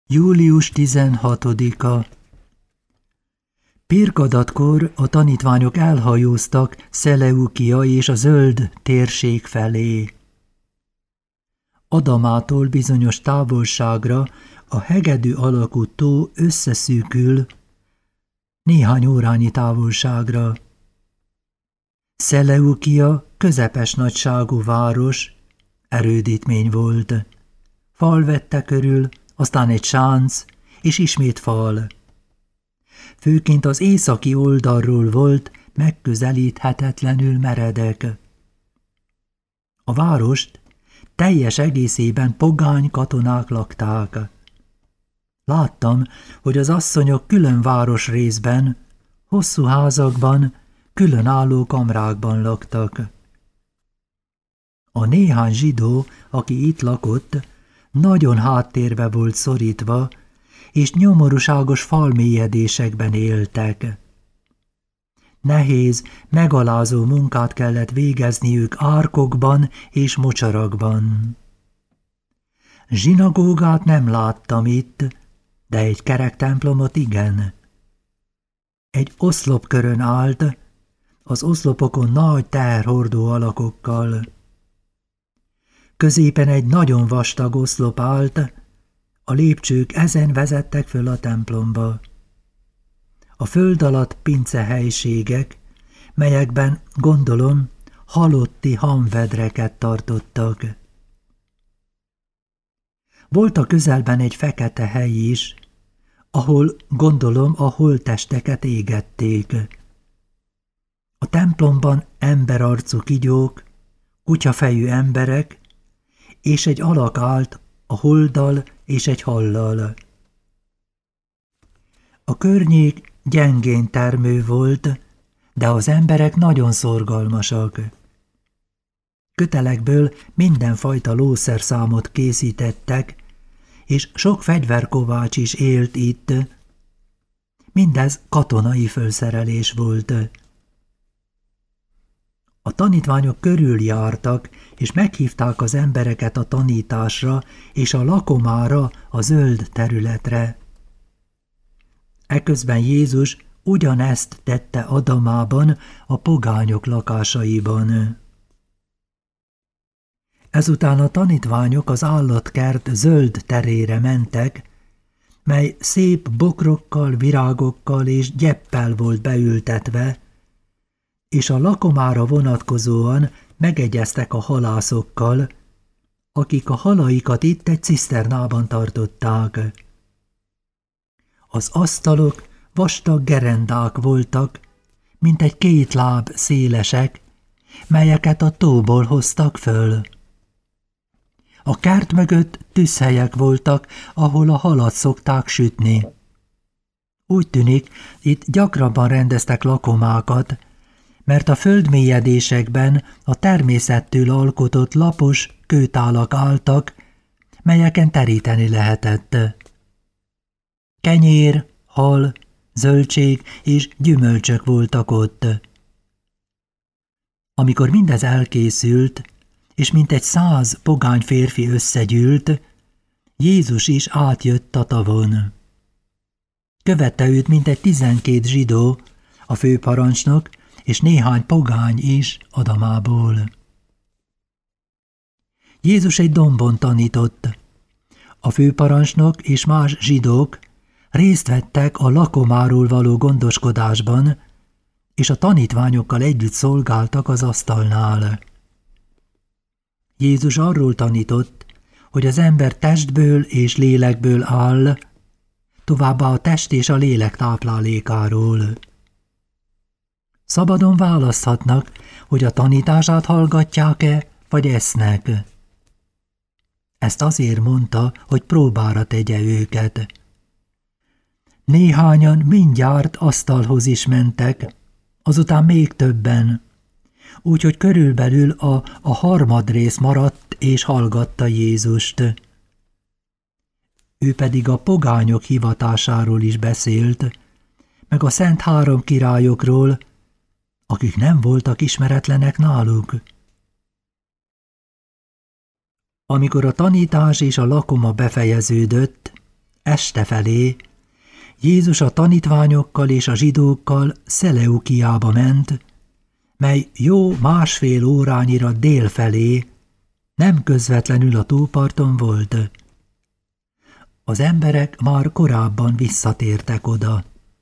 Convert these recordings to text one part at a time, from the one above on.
Július 16-a. Pirkadatkor a tanítványok elhajóztak Szeleukia és a zöld térség felé. Adamától bizonyos távolságra a hegedű alakú tó összeszűkül néhány órányi távolságra. Szeleukia közepes nagyságú város, erődítmény volt. Fal vette körül, aztán egy sánc, és ismét fal. Főként az északi oldalról volt megközelíthetetlenül meredek. A várost teljes egészében pogány katonák lakták. Láttam, hogy az asszonyok külön városrészben, hosszú házakban, különálló kamrákban laktak. A néhány zsidó, aki itt lakott, nagyon háttérbe volt szorítva, és nyomorúságos falmélyedésekben éltek. Nehéz, megalázó munkát kellett végezniük árkokban és mocsarakban. Zsinagógát nem láttam itt, de egy kerek templomot igen. Egy oszlopkörön állt, az oszlopokon nagy teherhordó alakokkal. Középen egy nagyon vastag oszlop állt, a lépcsők ezen vezettek föl a templomba. A föld alatt pincehelyiségek, melyekben, gondolom, halotti hamvedreket tartottak. Volt a közelben egy fekete hely is, ahol, gondolom, a holttesteket égették. A templomban emberarcú kigyók, kutyafejű emberek, és egy alak állt a holddal és egy hallal. A környék gyengén termő volt, de az emberek nagyon szorgalmasak. Kötelekből mindenfajta lószerszámot készítettek, és sok fegyverkovács is élt itt. Mindez katonai fölszerelés volt. A tanítványok körüljártak, és meghívták az embereket a tanításra és a lakomára, a zöld területre. Eközben Jézus ugyanezt tette Adamában, a pogányok lakásaiban. Ezután a tanítványok az állatkert zöld terére mentek, mely szép bokrokkal, virágokkal és gyeppel volt beültetve, és a lakomára vonatkozóan megegyeztek a halászokkal, akik a halaikat itt egy ciszternában tartották. Az asztalok vastag gerendák voltak, mint egy 2 láb szélesek, melyeket a tóból hoztak föl. A kert mögött tűzhelyek voltak, ahol a halat szokták sütni. Úgy tűnik, itt gyakrabban rendeztek lakomákat, mert a földmélyedésekben a természettől alkotott lapos kőtálak álltak, melyeken teríteni lehetett. Kenyér, hal, zöldség és gyümölcsök voltak ott. Amikor mindez elkészült, és mintegy 100 pogány férfi összegyűlt, Jézus is átjött a tavon. Követte őt mintegy 12 zsidó, a főparancsnok, és néhány pogány is Adamából. Jézus egy dombon tanított. A főparancsnok és más zsidók részt vettek a lakomáról való gondoskodásban, és a tanítványokkal együtt szolgáltak az asztalnál. Jézus arról tanított, hogy az ember testből és lélekből áll, továbbá a test és a lélek táplálékáról. Szabadon választhatnak, hogy a tanítását hallgatják-e, vagy esznek. Ezt azért mondta, hogy próbára tegye őket. Néhányan mindjárt asztalhoz is mentek, azután még többen, úgyhogy körülbelül a harmadrész maradt és hallgatta Jézust. Ő pedig a pogányok hivatásáról is beszélt, meg a Szent Három királyokról, akik nem voltak ismeretlenek náluk. Amikor a tanítás és a lakoma befejeződött, este felé Jézus a tanítványokkal és a zsidókkal Szeleukiába ment, mely jó 1,5 órányira dél felé, nem közvetlenül a tóparton volt. Az emberek már korábban visszatértek oda.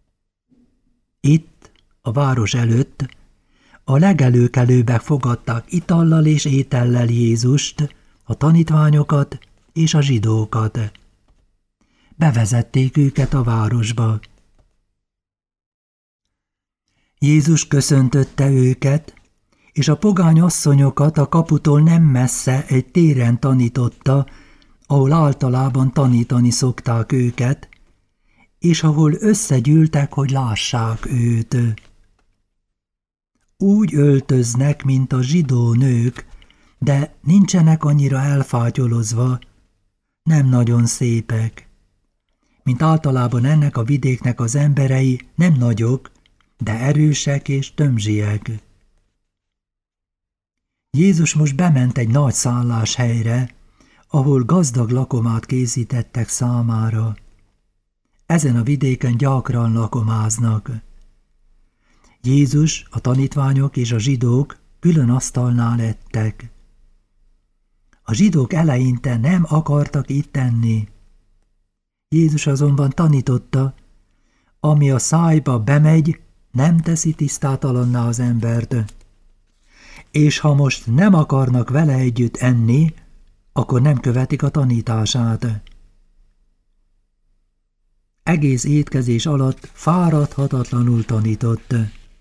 Itt, a város előtt, a legelőkelőbbek fogadták itallal és étellel Jézust, a tanítványokat és a zsidókat. Bevezették őket a városba. Jézus köszöntötte őket, és a pogány asszonyokat a kaputól nem messze egy téren tanította, ahol általában tanítani szokták őket, és ahol összegyűltek, hogy lássák őt. Úgy öltöznek, mint a zsidó nők, de nincsenek annyira elfátyolozva, nem nagyon szépek. Mint általában ennek a vidéknek az emberei nem nagyok, de erősek és tömzsiek. Jézus most bement egy nagy szálláshelyre, ahol gazdag lakomát készítettek számára. Ezen a vidéken gyakran lakomáznak. Jézus, a tanítványok és a zsidók külön asztalnál ettek. A zsidók eleinte nem akartak itt enni. Jézus azonban tanította, ami a szájba bemegy, nem teszi tisztátalanná az embert. És ha most nem akarnak vele együtt enni, akkor nem követik a tanítását. Egész étkezés alatt fáradhatatlanul tanított.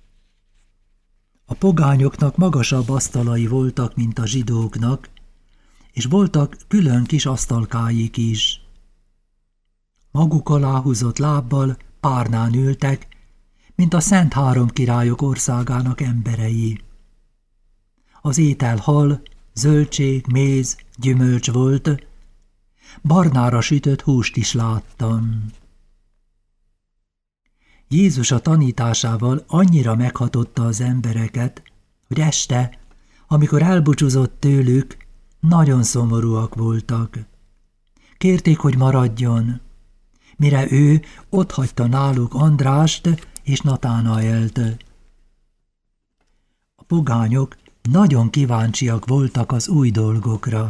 A pogányoknak magasabb asztalai voltak, mint a zsidóknak, és voltak külön kis asztalkáik is. Maguk alá húzott lábbal párnán ültek, mint a Szent Három Királyok országának emberei. Az étel hal, zöldség, méz, gyümölcs volt, barnára sütött húst is láttam. Jézus a tanításával annyira meghatotta az embereket, hogy este, amikor elbúcsúzott tőlük, nagyon szomorúak voltak. Kérték, hogy maradjon, mire ő otthagyta náluk Andrást és Natánaelt. A pogányok nagyon kíváncsiak voltak az új dolgokra.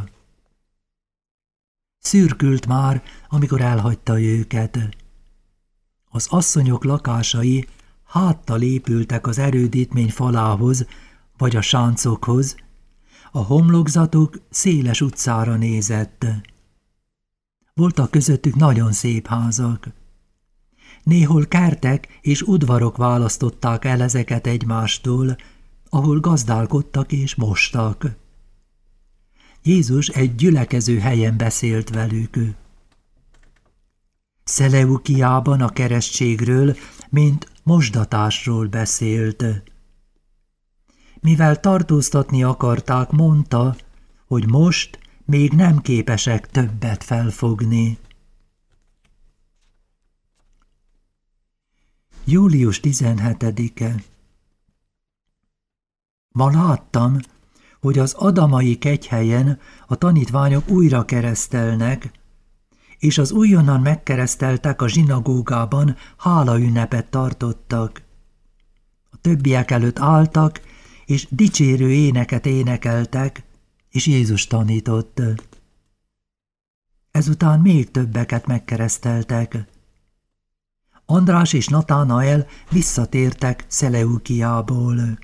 Szürkült már, amikor elhagyta őket. Az asszonyok lakásai háttal épültek az erődítmény falához vagy a sáncokhoz, a homlokzatuk széles utcára nézett. Voltak közöttük nagyon szép házak. Néhol kertek és udvarok választották el ezeket egymástól, ahol gazdálkodtak és mostak. Jézus egy gyülekező helyen beszélt velük. Szeleukiában a keresztségről, mint mosdatásról beszélt. Mivel tartóztatni akarták, mondta, hogy most még nem képesek többet felfogni. Július 17-e. Ma láttam, hogy az adamai kegyhelyen a tanítványok újra keresztelnek, és az újonnan megkereszteltek a zsinagógában hálaünnepet tartottak. A többiek előtt álltak, és dicsérő éneket énekeltek, és Jézus tanított. Ezután még többeket megkereszteltek. András és Natánael visszatértek Szeleukiából.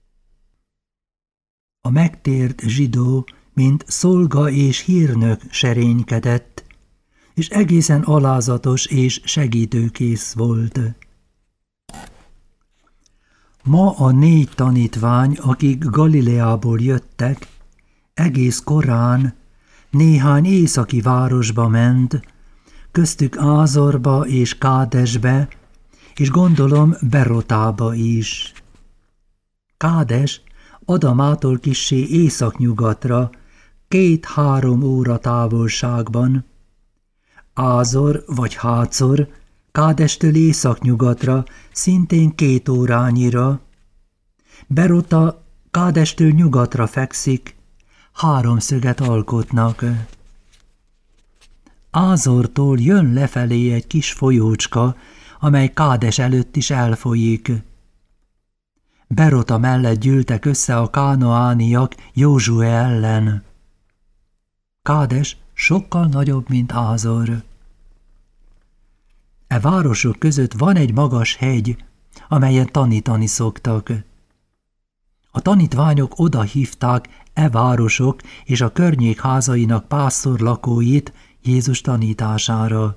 A megtért zsidó, mint szolga és hírnök serénykedett, és egészen alázatos és segítőkész volt. Ma a 4 tanítvány, akik Galileából jöttek, egész korán néhány északi városba ment, köztük Ázorba és Kádesbe, és gondolom Berotába is. Kádes Adamától kissé északnyugatra, 2-3 óra távolságban, Ázor vagy Hácor Kádestől északnyugatra, szintén 2 órányira, Berota Kádestől nyugatra fekszik, 3 szöget alkotnak. Ázortól jön lefelé egy kis folyócska, amely Kádes előtt is elfolyik. Berota mellett gyűltek össze a kánaániak Józsué ellen. Kádes sokkal nagyobb, mint Ázor. E városok között van egy magas hegy, amelyen tanítani szoktak. A tanítványok oda hívták e városok és a környék házainak pásztorlakóit Jézus tanítására.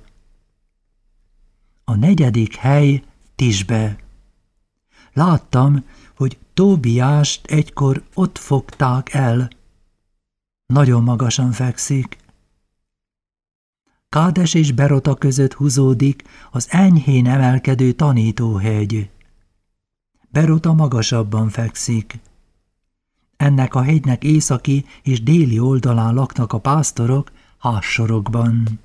A 4. hely Tisbe. Láttam, hogy Tóbiást egykor ott fogták el. Nagyon magasan fekszik. Kádes és Berota között húzódik az enyhén emelkedő tanítóhegy. Berota magasabban fekszik. Ennek a hegynek északi és déli oldalán laknak a pásztorok házsorokban.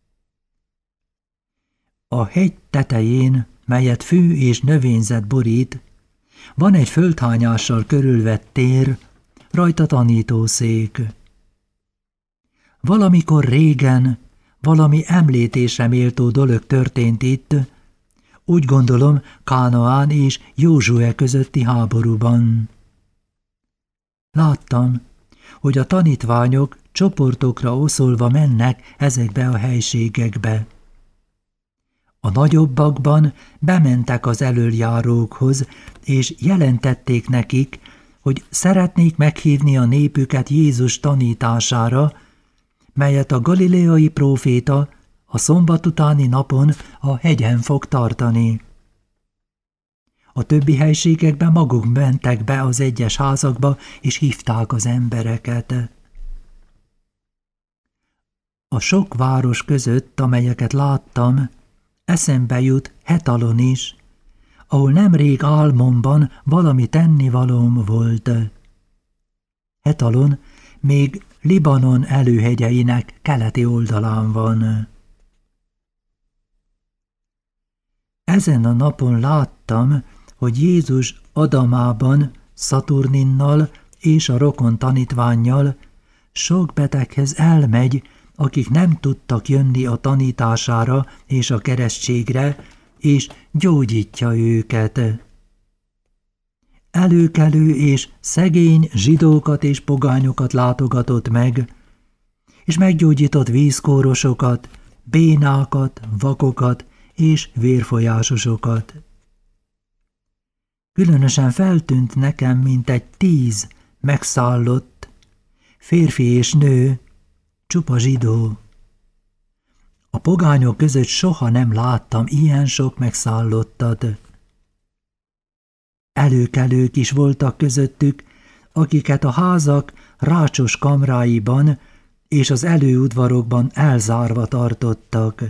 A hegy tetején, melyet fű és növényzet borít, van egy földhányással körülvett tér, rajta tanítószék. Valamikor régen valami említésre méltó dolog történt itt, úgy gondolom Kánaán és Józsué közötti háborúban. Láttam, hogy a tanítványok csoportokra oszolva mennek ezekbe a helységekbe. A nagyobbakban bementek az elöljárókhoz, és jelentették nekik, hogy szeretnék meghívni a népüket Jézus tanítására, melyet a galileai próféta a szombat utáni napon a hegyen fog tartani. A többi helységekben maguk mentek be az egyes házakba, és hívták az embereket. A sok város között, amelyeket láttam, eszembe jut Hetalon is, ahol nemrég álmomban valami tennivalóm volt. Hetalon még Libanon előhegyeinek keleti oldalán van. Ezen a napon láttam, hogy Jézus Adamában Szaturninnal és a rokon tanítvánnyal sok beteghez elmegy, akik nem tudtak jönni a tanítására és a keresztségre, és gyógyítja őket. Előkelő és szegény zsidókat és pogányokat látogatott meg, és meggyógyított vízkórosokat, bénákat, vakokat és vérfolyásosokat. Különösen feltűnt nekem, mint egy 10 megszállott, férfi és nő, csupa zsidó. A pogányok között soha nem láttam ilyen sok megszállottat. Előkelők is voltak közöttük, akiket a házak rácsos kamráiban és az előudvarokban elzárva tartottak.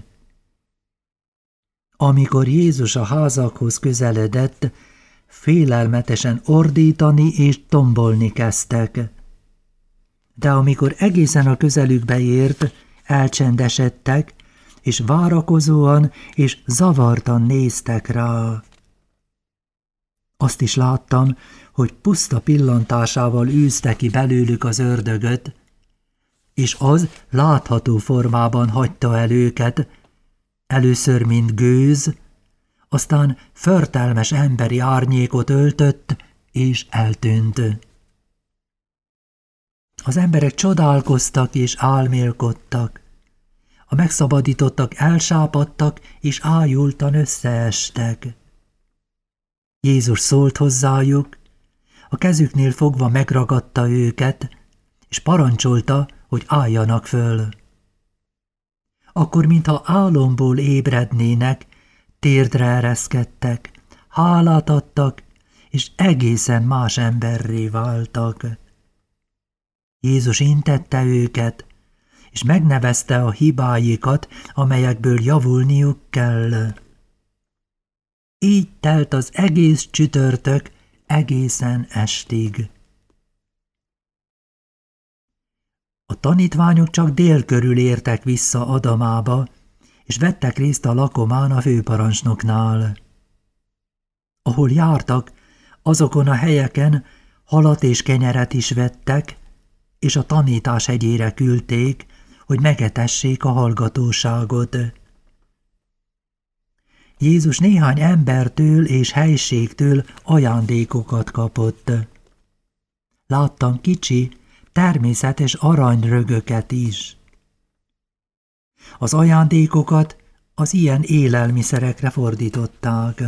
Amikor Jézus a házakhoz közeledett, félelmetesen ordítani és tombolni kezdtek. De amikor egészen a közelükbe ért, elcsendesedtek, és várakozóan és zavartan néztek rá. Azt is láttam, hogy puszta pillantásával űzte ki belőlük az ördögöt, és az látható formában hagyta el őket, először mint gőz, aztán förtelmes emberi árnyékot öltött, és eltűnt. Az emberek csodálkoztak és álmélkodtak. A megszabadítottak elsápadtak, és ájultan összeestek. Jézus szólt hozzájuk, a kezüknél fogva megragadta őket, és parancsolta, hogy álljanak föl. Akkor, mintha álomból ébrednének, térdre ereszkedtek, hálát adtak, és egészen más emberré váltak. Jézus intette őket, és megnevezte a hibáikat, amelyekből javulniuk kell. Így telt az egész csütörtök egészen estig. A tanítványok csak dél körül értek vissza Adamába, és vettek részt a lakomán a főparancsnoknál. Ahol jártak, azokon a helyeken halat és kenyeret is vettek, és a tanítás hegyére küldték, hogy megetessék a hallgatóságot. Jézus néhány embertől és helységtől ajándékokat kapott. Láttam kicsi, természetes aranyrögöket is. Az ajándékokat az ilyen élelmiszerekre fordították.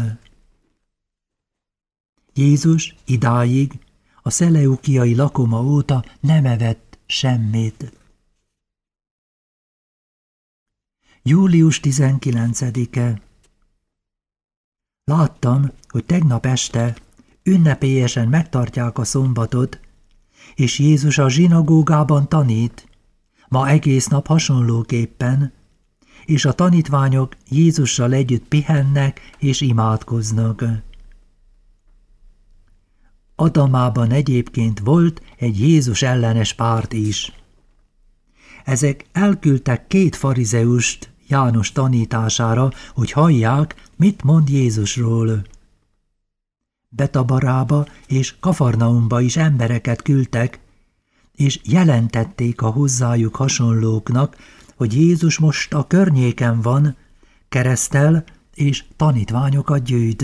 Jézus idáig, a szeleukiai lakoma óta nem evett semmit. Július 19-e. Láttam, hogy tegnap este ünnepélyesen megtartják a szombatot, és Jézus a zsinagógában tanít, ma egész nap hasonlóképpen, és a tanítványok Jézussal együtt pihennek és imádkoznak. Adamában egyébként volt egy Jézus ellenes párt is. Ezek elküldtek 2 farizeust János tanítására, hogy hallják, mit mond Jézusról. Betabarába és Kafarnaumba is embereket küldtek, és jelentették a hozzájuk hasonlóknak, hogy Jézus most a környéken van, keresztel és tanítványokat gyűjt.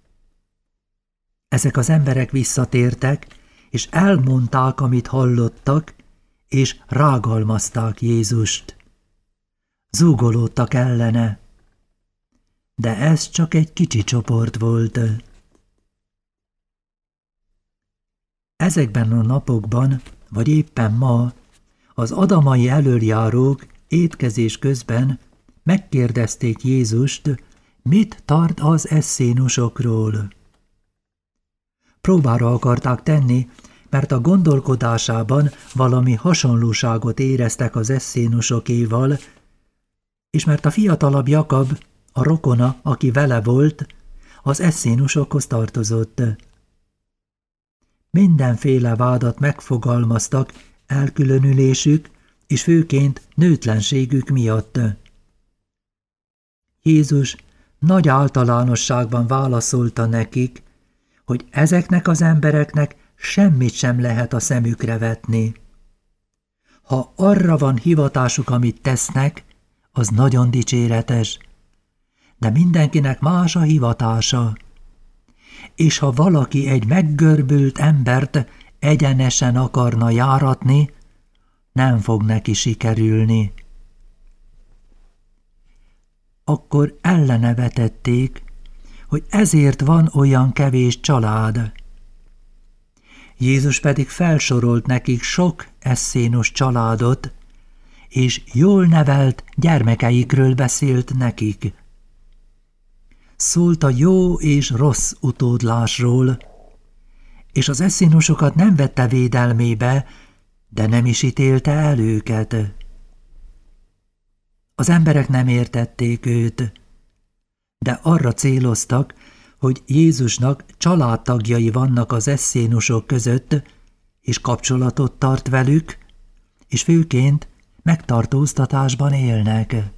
Ezek az emberek visszatértek, és elmondták, amit hallottak, és rágalmazták Jézust. Zúgolódtak ellene. De ez csak egy kicsi csoport volt. Ezekben a napokban, vagy éppen ma, az adamai elöljárók étkezés közben megkérdezték Jézust, mit tart az eszénusokról. Próbára akarták tenni, mert a gondolkodásában valami hasonlóságot éreztek az eszénusokéval, és mert a fiatalabb Jakab, a rokona, aki vele volt, az eszénusokhoz tartozott. Mindenféle vádat megfogalmaztak elkülönülésük, és főként nőtlenségük miatt. Jézus nagy általánosságban válaszolta nekik, hogy ezeknek az embereknek semmit sem lehet a szemükre vetni. Ha arra van hivatásuk, amit tesznek, az nagyon dicséretes, de mindenkinek más a hivatása. És ha valaki egy meggörbült embert egyenesen akarna járatni, nem fog neki sikerülni. Akkor ellene vetették, hogy ezért van olyan kevés család. Jézus pedig felsorolt nekik sok eszénos családot, és jól nevelt gyermekeikről beszélt nekik. Szólt a jó és rossz utódlásról, és az eszénosokat nem vette védelmébe, de nem is ítélte el őket. Az emberek nem értették őt, de arra céloztak, hogy Jézusnak családtagjai vannak az eszénusok között, és kapcsolatot tart velük, és főként megtartóztatásban élnek.